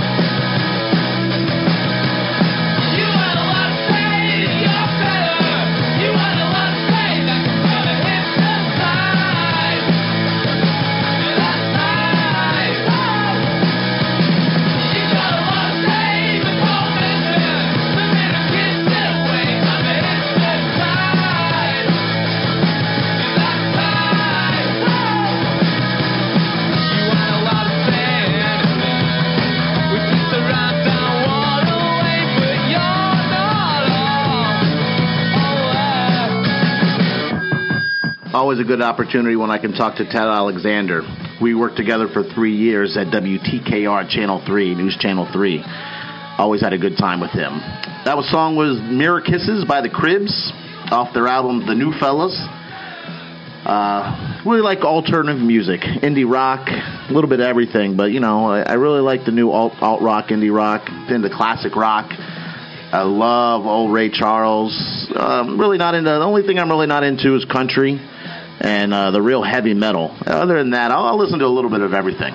Always a good opportunity when I can talk to Ted Alexander. We worked together for three years at W T K R Channel three, News Channel three. Always had a good time with him. That was, song was Mirror Kisses by the Cribs off their album The New Fellas. Uh, really like alternative music, indie rock, a little bit of everything, but you know, I, I really like the new alt, alt rock, indie rock, into classic rock. I love old Ray Charles. Um, really not into, the only thing I'm really not into is country and uh, the real heavy metal. Other than that, I'll, I'll listen to a little bit of everything.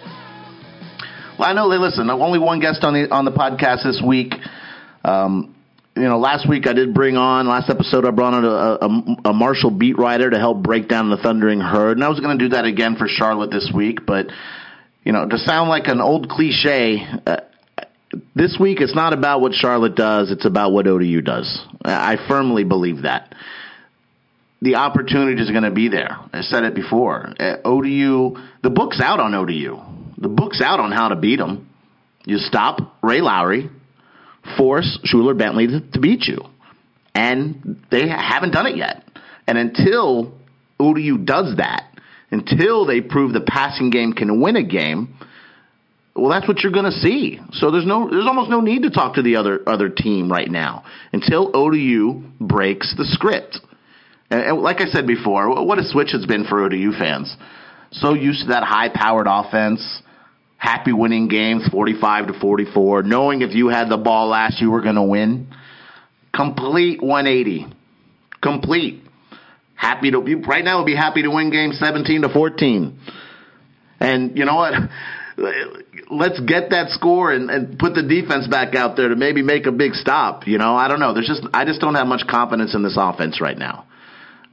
Well, I know they listen. Only one guest on the on the podcast this week. Um, you know, last week I did bring on, last episode I brought on a, a, a Marshall beat writer to help break down the Thundering Herd, and I was going to do that again for Charlotte this week, but, you know, to sound like an old cliche, uh, this week it's not about what Charlotte does, it's about what O D U does. I firmly believe that. The opportunity is going to be there. I said it before. O D U, the book's out on O D U. The book's out on how to beat them. You stop Ray Lowry, force Schuler Bentley to, to beat you. And they haven't done it yet. And until O D U does that, until they prove the passing game can win a game, well, that's what you're going to see. So there's no, there's almost no need to talk to the other other team right now until O D U breaks the script. And, and like I said before, what a switch it's been for O D U fans. So used to that high-powered offense, happy winning games, forty-five to forty-four, knowing if you had the ball last, you were going to win. Complete one eighty. Complete. Happy to be right now. Would be happy to win games seventeen to fourteen. And you know what? Let's get that score and, and put the defense back out there to maybe make a big stop. You know, I don't know. There's just I just don't have much confidence in this offense right now.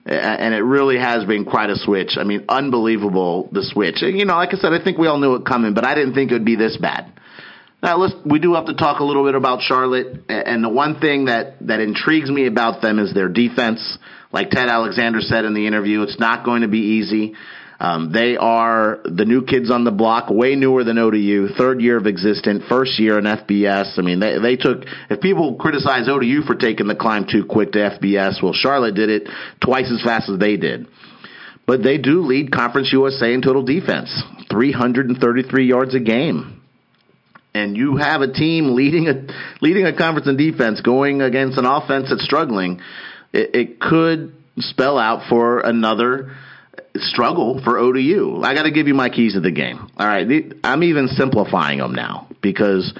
And it really has been quite a switch. I mean, unbelievable, the switch. You know, like I said, I think we all knew it coming, but I didn't think it would be this bad. Now, let's, we do have to talk a little bit about Charlotte. And the one thing that, that intrigues me about them is their defense. Like Ted Alexander said in the interview, it's not going to be easy. Um, they are the new kids on the block, way newer than O D U, third year of existence, first year in F B S. I mean, they, they took, if people criticize O D U for taking the climb too quick to F B S, well, Charlotte did it twice as fast as they did. But they do lead Conference U S A in total defense, three hundred thirty-three yards a game. And you have a team leading a, leading a conference in defense going against an offense that's struggling. It, it could spell out for another struggle for O D U. I got to give you my keys to the game. All right, I'm even simplifying them now because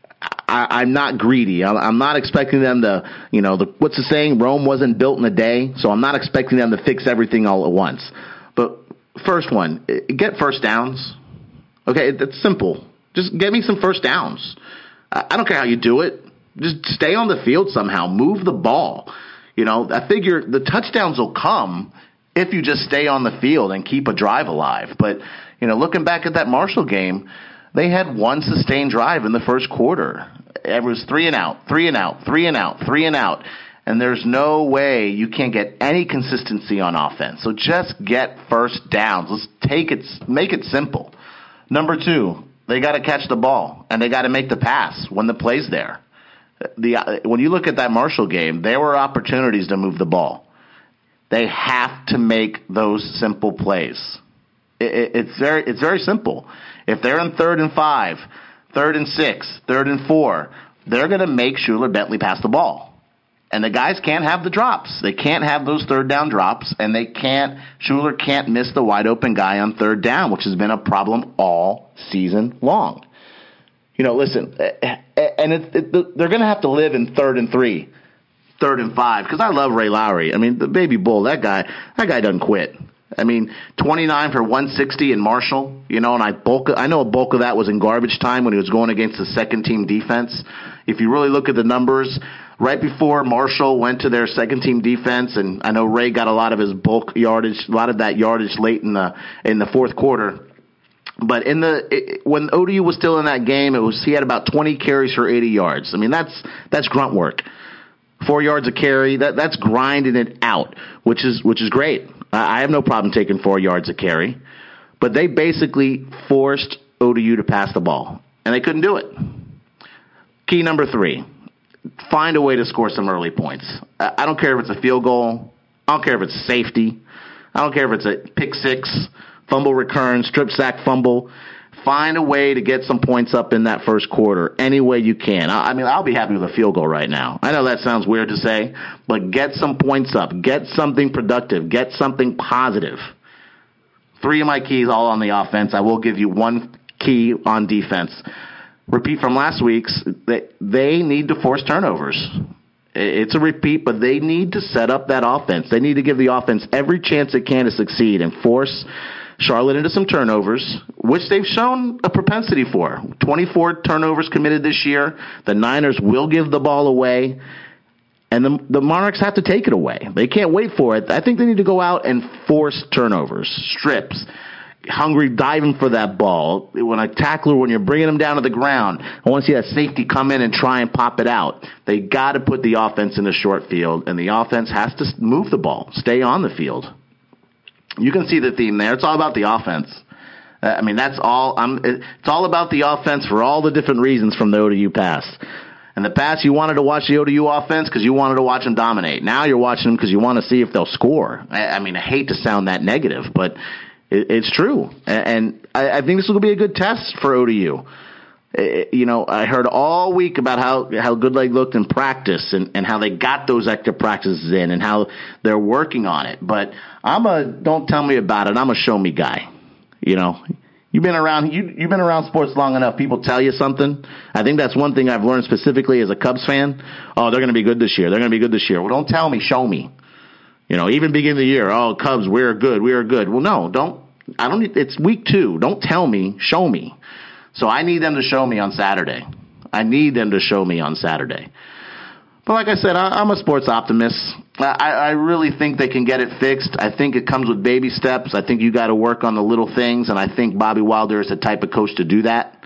I, I'm not greedy. I'm, I'm not expecting them to, you know, the, what's the saying? Rome wasn't built in a day, so I'm not expecting them to fix everything all at once. But first one, get first downs. Okay, it's simple. Just get me some first downs. I don't care how you do it. Just stay on the field somehow. Move the ball. You know, I figure the touchdowns will come if you just stay on the field and keep a drive alive. But, you know, looking back at that Marshall game, they had one sustained drive in the first quarter. It was three and out, three and out, three and out, three and out. And there's no way you can't get any consistency on offense. So just get first downs. Let's take it, make it simple. Number two, they got to catch the ball, and they got to make the pass when the play's there. The, when you look at that Marshall game, there were opportunities to move the ball. They have to make those simple plays. It, it, it's very, it's very simple. If they're in third and five, third and six, third and four, they're going to make Schuler Bentley pass the ball. And the guys can't have the drops. They can't have those third down drops, and they can't, Schuler can't miss the wide open guy on third down, which has been a problem all season long. You know, listen, and it, it, they're going to have to live in third and three. Third and five, because I love Ray Lowry. I mean, the baby bull, that guy, that guy doesn't quit. I mean, twenty-nine for one sixty in Marshall, you know, and I bulk, I know a bulk of that was in garbage time when he was going against the second team defense. If you really look at the numbers, right before Marshall went to their second team defense, and I know Ray got a lot of his bulk yardage, a lot of that yardage late in the in the fourth quarter. But in the it, when O D U was still in that game, it was he had about twenty carries for eighty yards. I mean, that's that's grunt work. Four yards a carry, that that's grinding it out, which is which is great. I have no problem taking four yards a carry. But they basically forced O D U to pass the ball, and they couldn't do it. Key number three, find a way to score some early points. I don't care if it's a field goal. I don't care if it's safety. I don't care if it's a pick six, fumble return, strip sack fumble. Find a way to get some points up in that first quarter any way you can. I mean, I'll be happy with a field goal right now. I know that sounds weird to say, but get some points up. Get something productive. Get something positive. Three of my keys all on the offense. I will give you one key on defense. Repeat from last week's, that they need to force turnovers. It's a repeat, but they need to set up that offense. They need to give the offense every chance it can to succeed and force Charlotte into some turnovers, which they've shown a propensity for. twenty-four turnovers committed this year. The Niners will give the ball away, and the, the Monarchs have to take it away. They can't wait for it. I think they need to go out and force turnovers, strips, hungry diving for that ball. When a tackler, when you're bringing them down to the ground, I want to see that safety come in and try and pop it out. They got to put the offense in the short field, and the offense has to move the ball, stay on the field. You can see the theme there. It's all about the offense. Uh, I mean, that's all. I'm, it's all about the offense for all the different reasons from the O D U past. In the past, you wanted to watch the O D U offense because you wanted to watch them dominate. Now you're watching them because you want to see if they'll score. I, I mean, I hate to sound that negative, but it, it's true. And, and I, I think this will be a good test for O D U. It, you know, I heard all week about how, how Goodleg looked in practice and, and how they got those extra practices in and how they're working on it. But I'm a don't tell me about it. I'm a show me guy. You know, you've been around you you've been around sports long enough. People tell you something. I think that's one thing I've learned specifically as a Cubs fan. Oh, they're going to be good this year. They're going to be good this year. Well, don't tell me. Show me. You know, even beginning of the year. Oh, Cubs, we're good. We are good. Well, no, don't. I don't. It's week two. Don't tell me. Show me. So I need them to show me on Saturday. I need them to show me on Saturday. But like I said, I, I'm a sports optimist. I, I really think they can get it fixed. I think it comes with baby steps. I think you got to work on the little things, and I think Bobby Wilder is the type of coach to do that.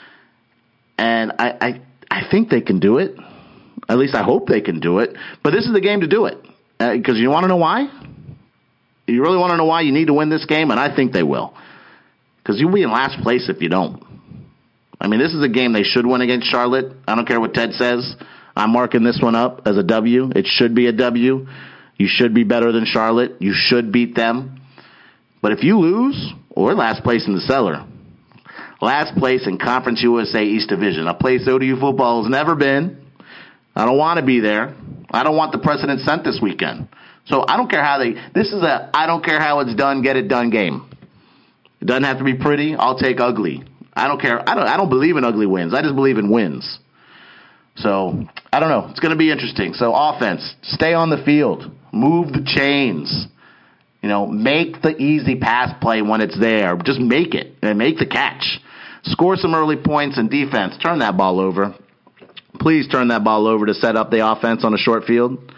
And I, I, I think they can do it. At least I hope they can do it. But this is the game to do it. Because uh, you want to know why? You really want to know why you need to win this game? And I think they will. Because you'll be in last place if you don't. I mean, this is a game they should win against Charlotte. I don't care what Ted says. I'm marking this one up as a W. It should be a W. You should be better than Charlotte. You should beat them. But if you lose, well, we're last place in the cellar. Last place in Conference U S A East Division, a place O D U football has never been. I don't want to be there. I don't want the precedent set this weekend. So I don't care how they, this is a I don't care how it's done, get it done game. It doesn't have to be pretty. I'll take ugly. I don't care. I don't, I don't believe in ugly wins. I just believe in wins. So, I don't know. It's going to be interesting. So, offense, stay on the field. Move the chains. You know, make the easy pass play when it's there. Just make it and make the catch. Score some early points, and defense, turn that ball over. Please turn that ball over to set up the offense on a short field.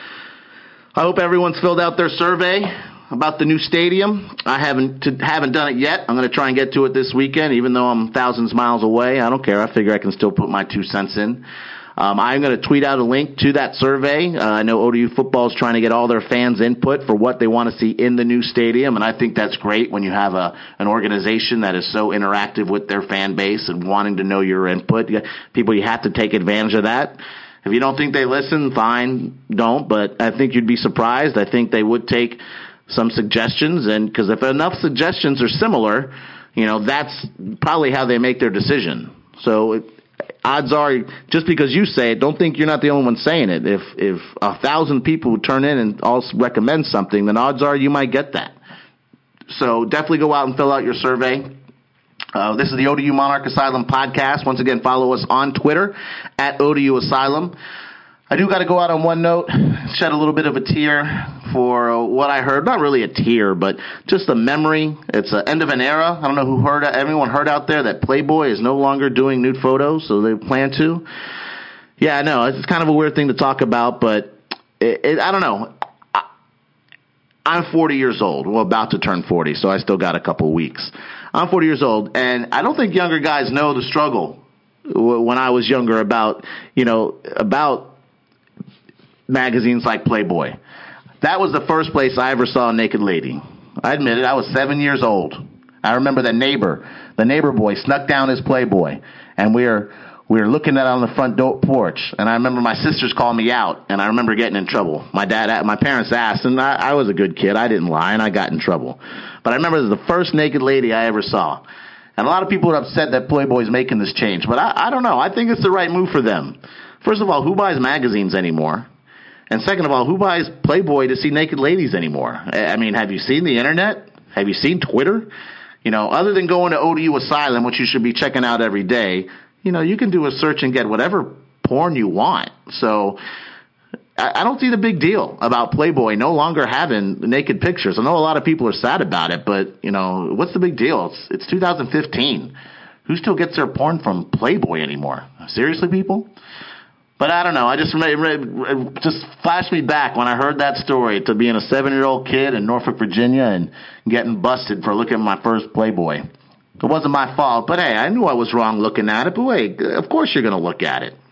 I hope everyone's filled out their survey about the new stadium. I haven't to, haven't done it yet. I'm going to try and get to it this weekend, even though I'm thousands miles away. I don't care. I figure I can still put my two cents in. Um, I'm going to tweet out a link to that survey. Uh, I know O D U football is trying to get all their fans' input for what they want to see in the new stadium, and I think that's great when you have a an organization that is so interactive with their fan base and wanting to know your input. People, you have to take advantage of that. If you don't think they listen, fine, don't, but I think you'd be surprised. I think they would take some suggestions, and because if enough suggestions are similar, you know, that's probably how they make their decision. So it, odds are, just because you say it, don't think you're not the only one saying it. If if a thousand people turn in and all recommend something, then odds are you might get that. So definitely go out and fill out your survey. Uh, this is the O D U Monarch Asylum podcast. Once again, follow us on Twitter at O D U Asylum. I do got to go out on one note, shed a little bit of a tear for uh, what I heard. Not really a tear, but just a memory. It's the end of an era. I don't know who heard, everyone heard out there that Playboy is no longer doing nude photos, so they plan to. Yeah, I know. It's kind of a weird thing to talk about, but it, it, I don't know. I, I'm forty years old. Well, about to turn forty, so I still got a couple weeks. I'm forty years old, and I don't think younger guys know the struggle when I was younger about, you know, about magazines like Playboy. That was the first place I ever saw a naked lady. I admit it, I was seven years old. I remember the neighbor, the neighbor boy snuck down his Playboy, and we were we were looking at it on the front door porch, and I remember my sisters called me out, and I remember getting in trouble. My dad, my parents asked, and I, I was a good kid. I didn't lie, and I got in trouble. But I remember it was the first naked lady I ever saw. And a lot of people are upset that Playboy's making this change, but I, I don't know. I think it's the right move for them. First of all, who buys magazines anymore? And second of all, who buys Playboy to see naked ladies anymore? I mean, have you seen the internet? Have you seen Twitter? You know, other than going to O D U Asylum, which you should be checking out every day, you know, you can do a search and get whatever porn you want. So I, I don't see the big deal about Playboy no longer having naked pictures. I know a lot of people are sad about it, but, you know, what's the big deal? It's, it's two thousand fifteen. Who still gets their porn from Playboy anymore? Seriously, people? But I don't know. I just it just flashed me back when I heard that story to being a seven-year-old kid in Norfolk, Virginia, and getting busted for looking at my first Playboy. It wasn't my fault, but hey, I knew I was wrong looking at it. But wait, of course you're going to look at it.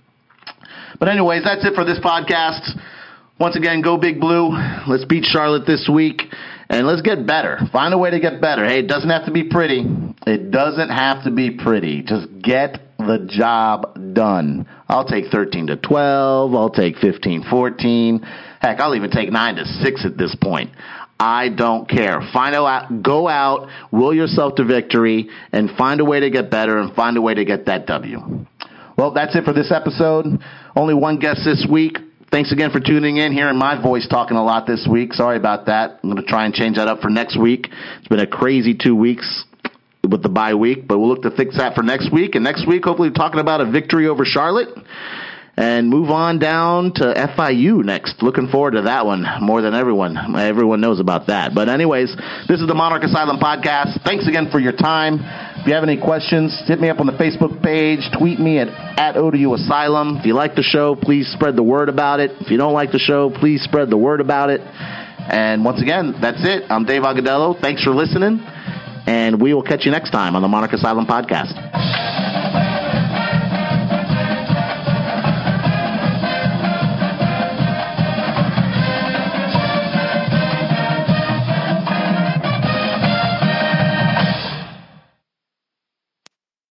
But anyways, that's it for this podcast. Once again, go Big Blue. Let's beat Charlotte this week, and let's get better. Find a way to get better. Hey, it doesn't have to be pretty. It doesn't have to be pretty. Just get the job done. I'll take thirteen to twelve. I'll take fifteen fourteen. Heck, I'll even take nine to six at this point. I don't care. Find out, go out, will yourself to victory, and find a way to get better and find a way to get that W. Well, that's it for this episode. Only one guest this week. Thanks again for tuning in, hearing my voice talking a lot this week. Sorry about that. I'm going to try and change that up for next week. It's been a crazy two weeks with the bye week, but we'll look to fix that for next week. And next week, hopefully talking about a victory over Charlotte and move on down to F I U next. Looking forward to that one more than everyone. Everyone knows about that. But anyways, this is the Monarch Asylum podcast. Thanks again for your time. If you have any questions, hit me up on the Facebook page. Tweet me at, at O D U Asylum. If you like the show, please spread the word about it. If you don't like the show, please spread the word about it. And once again, that's it. I'm Dave Agadello. Thanks for listening. And we will catch you next time on the Monarch Asylum Podcast.